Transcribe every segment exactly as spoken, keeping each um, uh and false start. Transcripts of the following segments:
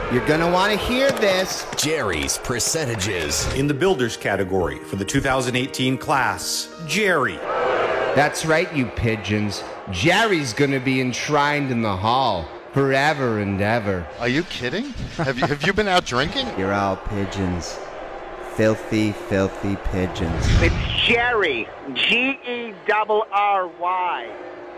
You're going to want to hear this. Jerry's percentages. In the builders category for the two thousand eighteen class, Jerry. That's right, you pigeons. Jerry's going to be enshrined in the hall forever and ever. Are you kidding? Have you, have you been out drinking? You're all pigeons. Filthy, filthy pigeons. It's Jerry. G E R R Y.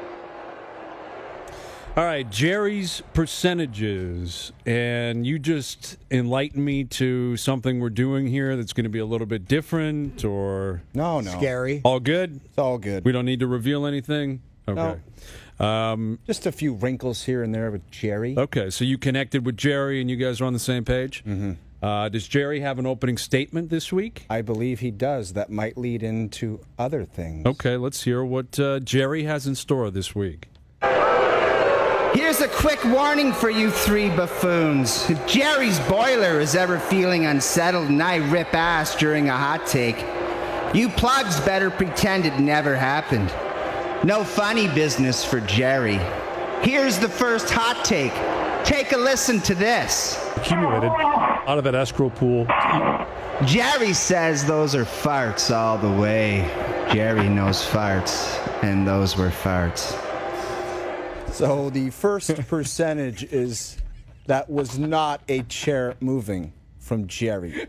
All right, Jerry's percentages, and you just enlighten me to something we're doing here that's going to be a little bit different, or No, no. Scary. all good? It's all good. We don't need to reveal anything? Okay. Um, Just a few wrinkles here and there with Jerry. okay, so you connected with Jerry, and you guys are on the same page? Mm-hmm. Uh, does Jerry have an opening statement this week? I believe he does. That might lead into other things. Okay, let's hear what uh, Jerry has in store this week. Here's a quick warning for you three buffoons. If Jerry's boiler is ever feeling unsettled and I rip ass during a hot take, you plugs better pretend it never happened. No funny business for Jerry. Here's the first hot take. Take a listen to this. Accumulated out of that escrow pool. Jerry says those are farts all the way. Jerry knows farts, and those were farts. So the first percentage is that was not a chair moving from Jerry.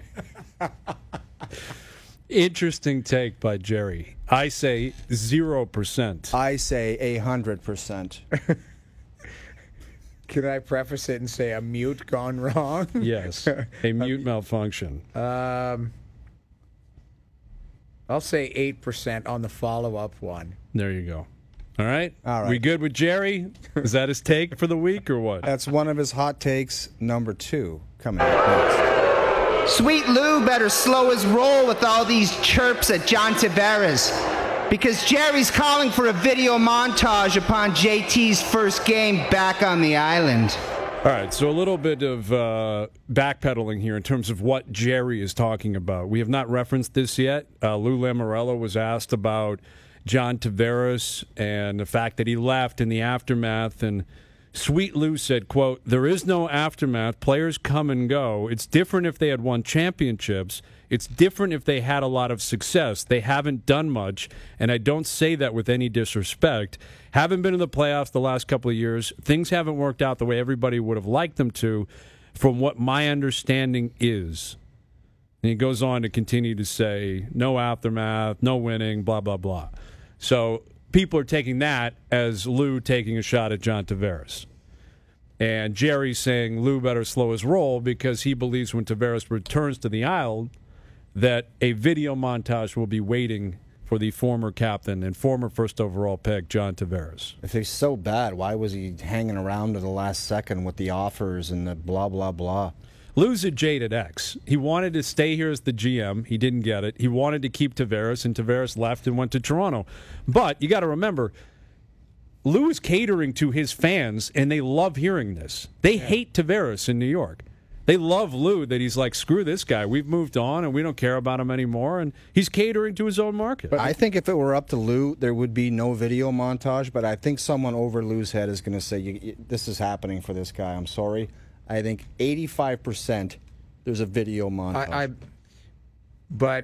Interesting take by Jerry. I say zero percent. I say a hundred percent. Can I preface it and say a mute gone wrong? Yes, a mute malfunction. Um, I'll say eight percent on the follow-up one. There you go. All right. All right. We good with Jerry? Is that his take for the week or what? That's one of his hot takes. Number two coming up next. Sweet Lou better slow his roll with all these chirps at John Tavares, because Jerry's calling for a video montage upon J T's first game back on the island. All right, so a little bit of uh, backpedaling here in terms of what Jerry is talking about. We have not referenced this yet. Uh, Lou Lamoriello was asked about John Tavares and the fact that he left in the aftermath, and Sweet Lou said, quote, "There is no aftermath. Players come and go. It's different if they had won championships. It's different if they had a lot of success. They haven't done much, and I don't say that with any disrespect. Haven't been in the playoffs the last couple of years. Things haven't worked out the way everybody would have liked them to, from what my understanding is." And he goes on to continue to say, no aftermath, no winning, blah, blah, blah. So people are taking that as Lou taking a shot at John Tavares. And Jerry's saying Lou better slow his roll because he believes when Tavares returns to the Isle that a video montage will be waiting for the former captain and former first overall pick, John Tavares. If he's so bad, why was he hanging around to the last second with the offers and the blah, blah, blah? Lou's a jaded ex. He wanted to stay here as the G M. He didn't get it. He wanted to keep Tavares, and Tavares left and went to Toronto. But you got to remember, Lou is catering to his fans, and they love hearing this. They yeah. hate Tavares in New York. They love Lou that he's like, screw this guy. We've moved on, and we don't care about him anymore. And he's catering to his own market. But I think if it were up to Lou, there would be no video montage. But I think someone over Lou's head is going to say, you, you, this is happening for this guy. I'm sorry. I think eighty-five percent there's a video montage. I, I, but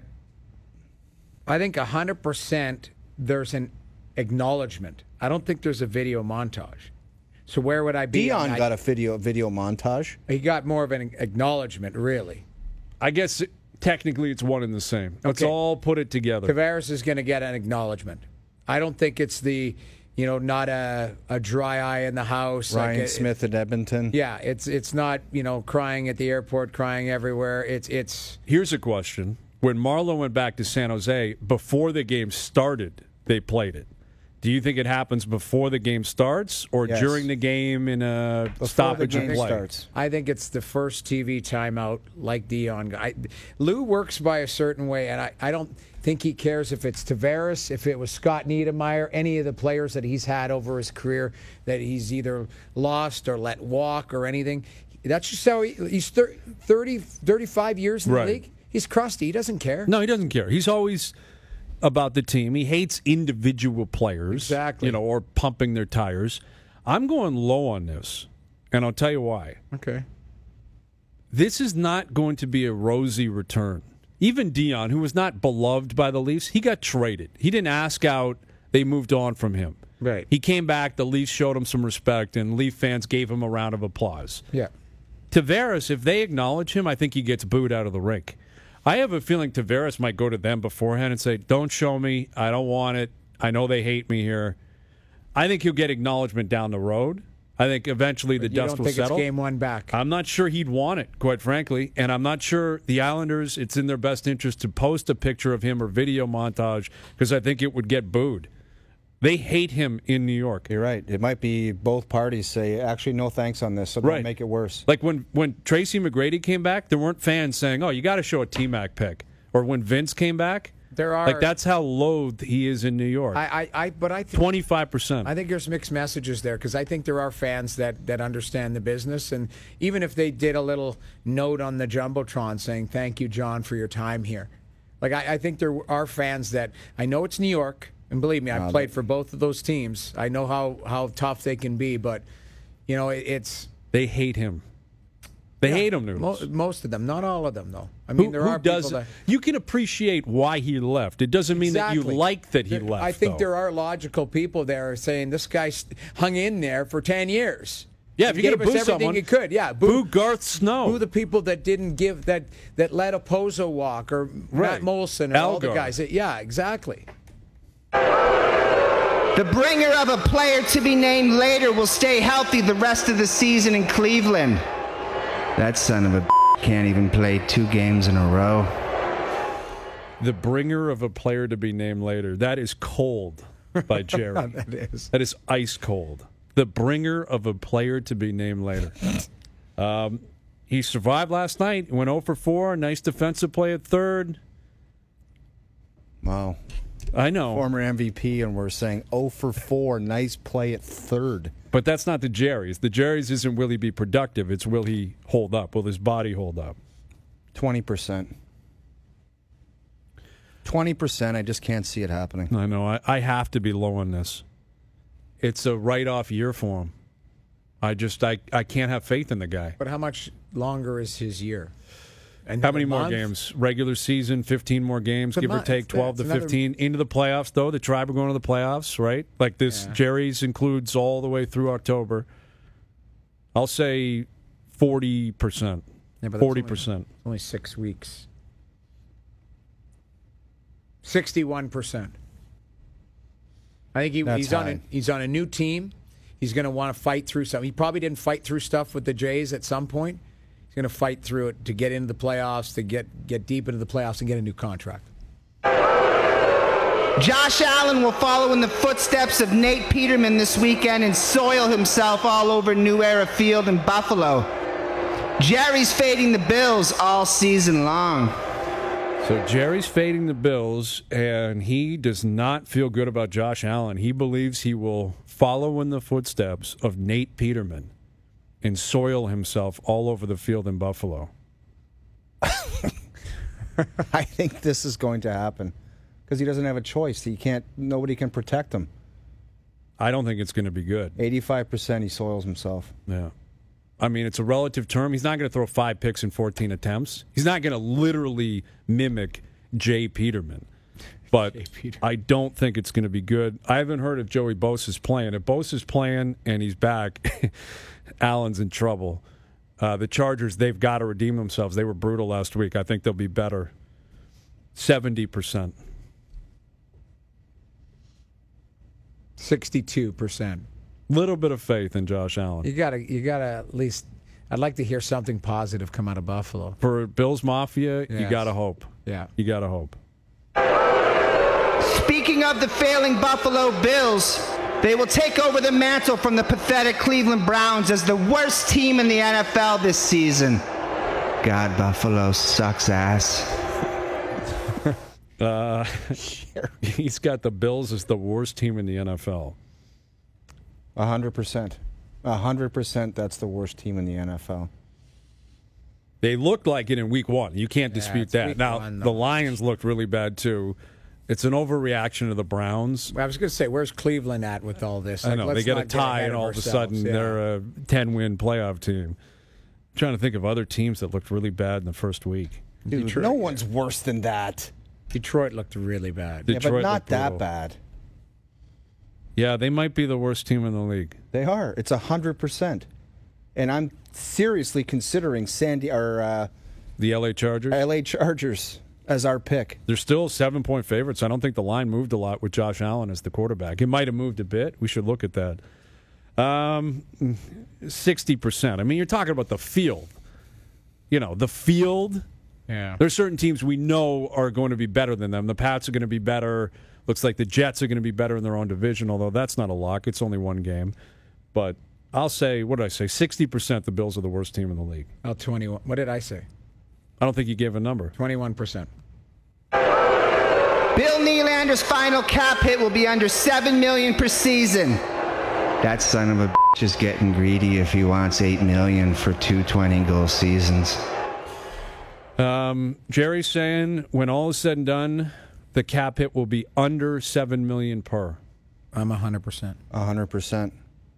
I think one hundred percent there's an acknowledgement. I don't think there's a video montage. So where would I be? Dion I, got a video video montage. He got more of an acknowledgement, really. I guess it, technically it's one and the same. Let's Okay. all put it together. Tavares is going to get an acknowledgement. I don't think it's the, you know, not a, a dry eye in the house. Ryan like a, Smith at Edmonton. Yeah, it's it's not, you know, crying at the airport, crying everywhere. It's it's. Here's a question. When Marleau went back to San Jose, before the game started, they played it. Do you think it happens before the game starts or Yes. during the game in a Before stoppage the game of play? starts. I think it's the first T V timeout, like Dion. I, Lou works by a certain way, and I, I don't think he cares if it's Tavares, if it was Scott Niedermayer, any of the players that he's had over his career that he's either lost or let walk or anything. That's just how he, he's thirty, thirty-five years in Right. the league. He's crusty. He doesn't care. No, he doesn't care. He's always about the team. He hates individual players, Exactly. you know, or pumping their tires. I'm going low on this, and I'll tell you why. Okay. this is not going to be a rosy return. Even Dion, who was not beloved by the Leafs, he got traded. He didn't ask out. They moved on from him. Right. He came back. The Leafs showed him some respect, and Leaf fans gave him a round of applause. Yeah. Tavares, if they acknowledge him, I think he gets booed out of the rink. I have a feeling Tavares might go to them beforehand and say, don't show me. I don't want it. I know they hate me here. I think he'll get acknowledgement down the road. I think eventually the you dust don't will think settle. It's game one back. I'm not sure he'd want it, quite frankly, and I'm not sure the Islanders, it's in their best interest to post a picture of him or video montage because I think it would get booed. They hate him in New York. You're right. It might be both parties say, actually, no thanks on this, so don't Right. make it worse. Like when, when Tracy McGrady came back, there weren't fans saying, oh, you got to show a T-Mac pic. Or when Vince came back, There are like that's how loathed he is in New York. I, I, I but I think twenty-five percent. I think there's mixed messages there because I think there are fans that, that understand the business, and even if they did a little note on the jumbotron saying thank you, John, for your time here, like I, I think there are fans that I know it's New York, and believe me, I've No, played that- for both of those teams. I know how, how tough they can be, but you know it, it's They hate him. They yeah, hate him, mo- Noodles. most of them, not all of them, though. I mean, Who, there who are does? people that. You can appreciate why he left. It doesn't mean that Exactly. you like that he There- left. I think though. there are logical people there saying this guy st- hung in there for ten years. Yeah, He if you're gave going to us boo everything someone, he could. Yeah, boo Garth Snow. Boo the people that didn't give that that let a Pozo walk or Right. Matt Molson or all the Algar. guys. That, yeah, exactly. The bringer of a player to be named later will stay healthy the rest of the season in Cleveland. That son of a b- can't even play two games in a row. The bringer of a player to be named later. That is cold by Jerry. That is. That is ice cold. The bringer of a player to be named later. Um, he survived last night. Went oh for four. Nice defensive play at third. Wow. I know. Former M V P, and we're saying oh for four. Nice play at third. But that's not the Jerry's. The Jerry's isn't will he be productive. It's will he hold up? Will his body hold up? twenty percent. twenty percent. I just can't see it happening. I know. I, I have to be low on this. It's a write-off year for him. I just I, I can't have faith in the guy. But how much longer is his year? And How many a more month? games? Regular season, fifteen more games, It's a give or month. take It's- twelve it's to another- fifteen. Into the playoffs, though. The Tribe are going to the playoffs, right? Like this, Yeah. Jerry's includes all the way through October. I'll say forty percent. Yeah, but that's forty only- percent. Only six weeks. Sixty-one percent. I think he, That's he's on high. a he's on a new team. He's going to want to fight through something. He probably didn't fight through stuff with the Jays at some point. He's going to fight through it to get into the playoffs, to get get deep into the playoffs, and get a new contract. Josh Allen will follow in the footsteps of Nate Peterman this weekend and soil himself all over New Era Field in Buffalo. Jerry's fading the Bills all season long. So Jerry's fading the Bills, and he does not feel good about Josh Allen. He believes he will follow in the footsteps of Nate Peterman and soil himself all over the field in Buffalo. I think this is going to happen because he doesn't have a choice. He can't. Nobody can protect him. I don't think it's going to be good. eighty-five percent he soils himself. Yeah. I mean, it's a relative term. He's not going to throw five picks in fourteen attempts. He's not going to literally mimic Jay Peterman. But Peterman. I don't think it's going to be good. I haven't heard if Joey Bosa's playing. If Bosa's playing and he's back, Allen's in trouble. Uh, the Chargers, they've got to redeem themselves. They were brutal last week. I think they'll be better. seventy percent. Sixty-two percent. Little bit of faith in Josh Allen. You gotta you gotta at least. I'd like to hear something positive come out of Buffalo. For Bills Mafia, you Yes. got to hope. Yeah. You got to hope. Speaking of the failing Buffalo Bills, they will take over the mantle from the pathetic Cleveland Browns as the worst team in the N F L this season. God, Buffalo sucks ass. Uh, he's got the Bills as the worst team in the N F L. A hundred percent. A hundred percent. That's the worst team in the N F L. They looked like it in week one. You can't Yeah, dispute it's that. week Now, one, the though. Lions looked really bad, too. It's an overreaction to the Browns. I was going to say, where's Cleveland at with all this? I Like, know. let's They get a not tie, ahead and all of a ourselves. sudden Yeah. they're a ten-win playoff team. trying to think of other teams that looked really bad in the first week. Dude, Detroit. no one's worse than that. Detroit looked really bad. Yeah, but Detroit not looked that brutal. bad. Yeah, they might be the worst team in the league. They are. It's one hundred percent. And I'm seriously considering Sandy or uh, The L A Chargers? L A Chargers as our pick. They're still seven-point favorites. I don't think the line moved a lot with Josh Allen as the quarterback. It might have moved a bit. We should look at that. Um, sixty percent. I mean, you're talking about the field. You know, the field. Yeah. There's certain teams we know are going to be better than them. The Pats are going to be better. Looks like the Jets are going to be better in their own division, although that's not a lock. It's only one game. But I'll say, what did I say? sixty percent the Bills are the worst team in the league. Oh, twenty-one. What did I say? I don't think you gave a number. twenty-one percent. Bill Nylander's final cap hit will be under seven million dollars per season. That son of a bitch is getting greedy if he wants eight million dollars for two twenty-goal seasons. Um, Jerry's saying when all is said and done, the cap hit will be under seven million dollars per. I'm one hundred percent. one hundred percent.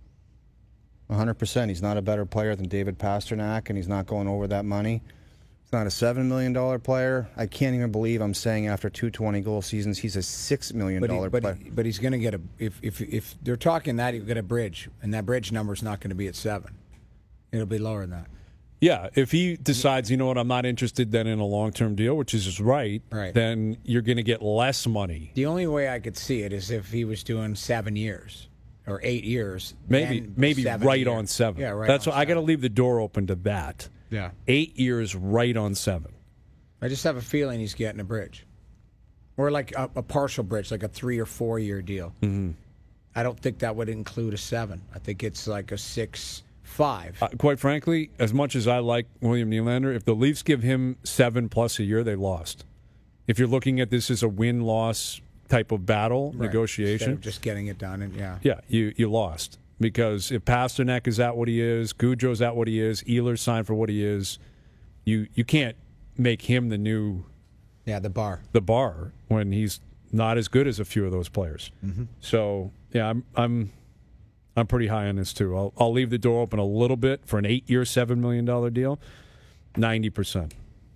one hundred percent. He's not a better player than David Pasternak, and he's not going over that money. He's not a seven million dollars player. I can't even believe I'm saying after two twenty-goal seasons, he's a six million dollars But, he, player. but, he, but he's going to get a if if if they're talking that he'll get a bridge, and that bridge number is not going to be at seven. It'll be lower than that. Yeah, if he decides, you know what, I'm not interested then in a long-term deal, which is his right, Right. then you're going to get less money. The only way I could see it is if he was doing seven years or eight years. Maybe then maybe seven right years. on seven. Yeah, right. That's on what I got to seven. leave the door open to that. Yeah. Eight years right on seven. I just have a feeling he's getting a bridge, or like a, a partial bridge, like a three or four year deal. Mm-hmm. I don't think that would include a seven. I think it's like a six. Five. Uh, quite frankly, as much as I like William Nylander, if the Leafs give him seven plus a year, they lost. If you're looking at this as a win-loss type of battle Right. negotiation, Instead of just getting it done, and yeah, yeah, you you lost because if Pasternak is at what he is, Goudreau's at what he is, Ehlers signed for what he is, you you can't make him the new yeah, the bar. the bar when he's not as good as a few of those players. Mm-hmm. So yeah, I'm I'm. I'm pretty high on this, too. I'll, I'll leave the door open a little bit for an eight-year, seven million dollars deal, ninety percent.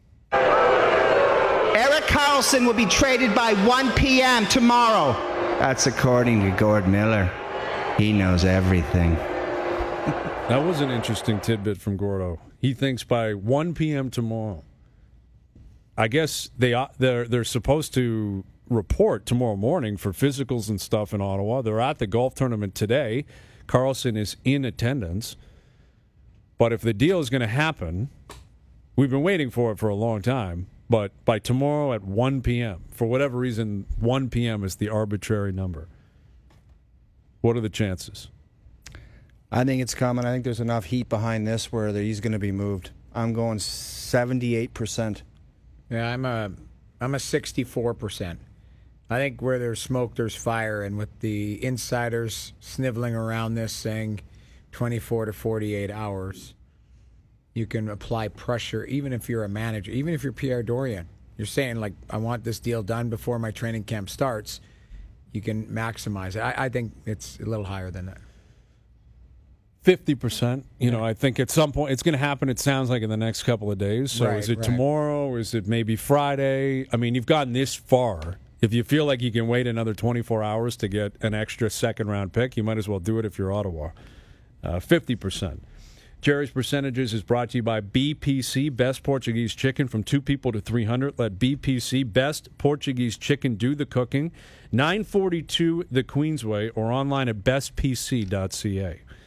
Erik Karlsson will be traded by one p.m. tomorrow. That's according to Gord Miller. He knows everything. That was an interesting tidbit from Gordo. He thinks by one p.m. tomorrow. I guess they, they're, they're supposed to report tomorrow morning for physicals and stuff in Ottawa. They're at the golf tournament today. Karlsson is in attendance. But if the deal is going to happen, we've been waiting for it for a long time, but by tomorrow at one p.m., for whatever reason, one p.m. is the arbitrary number. What are the chances? I think it's coming. I think there's enough heat behind this where he's going to be moved. I'm going seventy-eight percent. Yeah, I'm a I'm a sixty-four percent. I think where there's smoke, there's fire, and with the insiders sniveling around this, saying twenty-four to forty-eight hours, you can apply pressure. Even if you're a manager, even if you're Pierre Dorian, you're saying like, I want this deal done before my training camp starts. You can maximize it. I, I think it's a little higher than that. fifty percent. You know, I think at some point it's going to happen, it sounds like, in the next couple of days. So Right, is it right. tomorrow? Is it maybe Friday? I mean, you've gotten this far. If you feel like you can wait another twenty-four hours to get an extra second-round pick, you might as well do it if you're Ottawa. Uh, fifty percent. Jerry's Percentages is brought to you by B P C, Best Portuguese Chicken from two people to three hundred. Let B P C, Best Portuguese Chicken, do the cooking. nine forty-two The Queensway or online at best p c dot c a.